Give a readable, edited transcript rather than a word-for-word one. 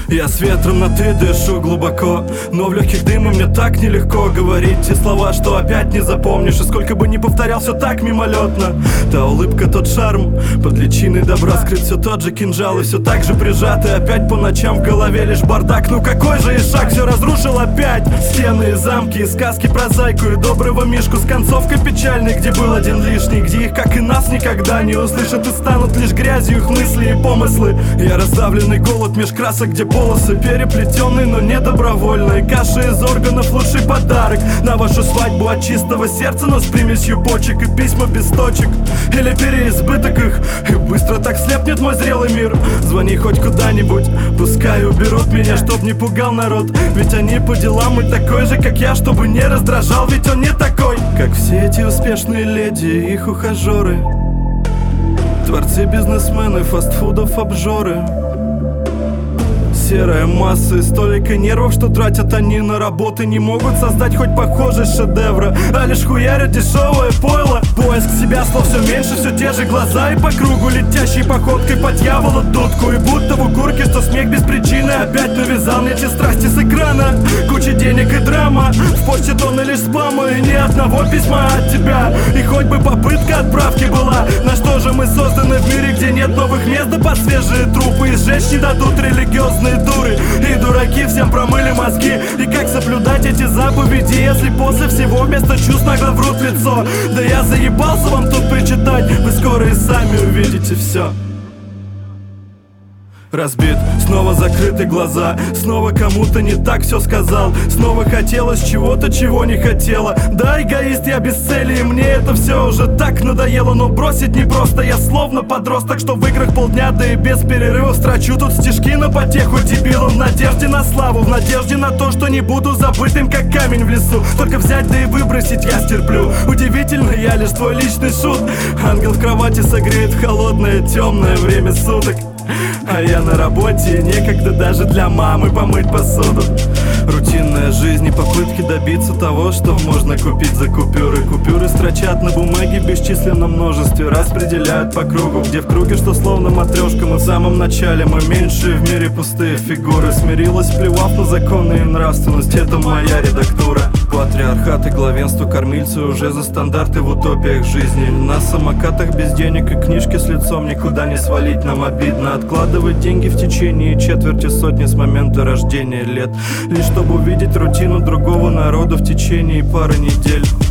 Я с ветром на «ты» дышу глубоко, но в легких дыма мне так нелегко говорить те слова, что опять не запомнишь. И сколько бы ни повторял, все так мимолетно. Та улыбка, тот шарм, под личиной добра скрыт все тот же кинжал. И все так же прижатый, опять по ночам в голове лишь бардак. Ну какой же и шаг, все разрушил опять. Стены и замки, и сказки про зайку и доброго мишку с концовкой печальной, где был один лишний, где их, как и нас, никогда не услышат и станут лишь грязью их мысли и помыслы. Я раздавленный голод меж красок, где полосы переплетенные, но не добровольные. Каша из органов — лучший подарок на вашу свадьбу от чистого сердца, но с примесью почек и письма без точек. Или переизбыток их, и быстро так слепнет мой зрелый мир. Звони хоть куда-нибудь, пускай уберут меня, чтоб не пугал народ. Ведь они по делам и такой же, как я, чтобы не раздражал, ведь он не такой, как все эти успешные леди и их ухажеры, творцы, бизнесмены, фастфудов, обжоры. Серая масса и столько нервов, что тратят они на работы, не могут создать хоть похожий шедевра, а лишь хуярят дешевое пойло. Поиск себя, слов все меньше, все те же глаза, и по кругу летящей походкой по дьяволу дудку. И будто в укурке, что смех без причины опять навязал мне те страсти с экрана. Куча денег и драма, в почте тонны лишь спама, и ни одного письма от тебя. И хоть бы попытка отправки была, на что же мы созданы в мире, где нет новых мест, да под свежие трупы. И сжечь не дадут религиозные дуры и дураки, всем промыли мозги. И как соблюдать эти заповеди, если после всего вместо чувств нагло врут в лицо? Да я заебался вам тут причитать, вы скоро и сами увидите все. Разбит, снова закрыты глаза, снова кому-то не так все сказал, снова хотелось чего-то, чего не хотела. Да, эгоист, я без цели, и мне это все уже так надоело. Но бросить не просто, я словно подросток, что в играх полдня, да и без перерывов строчу тут стишки на потеху дебилам. В надежде на славу, в надежде на то, что не буду забытым, как камень в лесу. Только взять, да и выбросить я стерплю. Удивительно, я лишь твой личный шут. Ангел в кровати согреет в холодное темное время суток, а я на работе, и некогда даже для мамы помыть посуду. Рутинная жизнь и попытки добиться того, что можно купить за купюры. Купюры строчат на бумаге в бесчисленном множестве, распределяют по кругу, где в круге, что словно матрешка. Мы в самом начале, мы меньшие в мире пустые фигуры. Смирилась, плевав на законы и нравственность, это моя редактура. Патриархат и главенство кормильцы уже за стандарты в утопиях жизни. На самокатах без денег и книжки с лицом никуда не свалить нам обидно. Откладывать деньги в течение четверти сотни с момента рождения лет, лишь чтобы увидеть рутину другого народа в течение пары недель.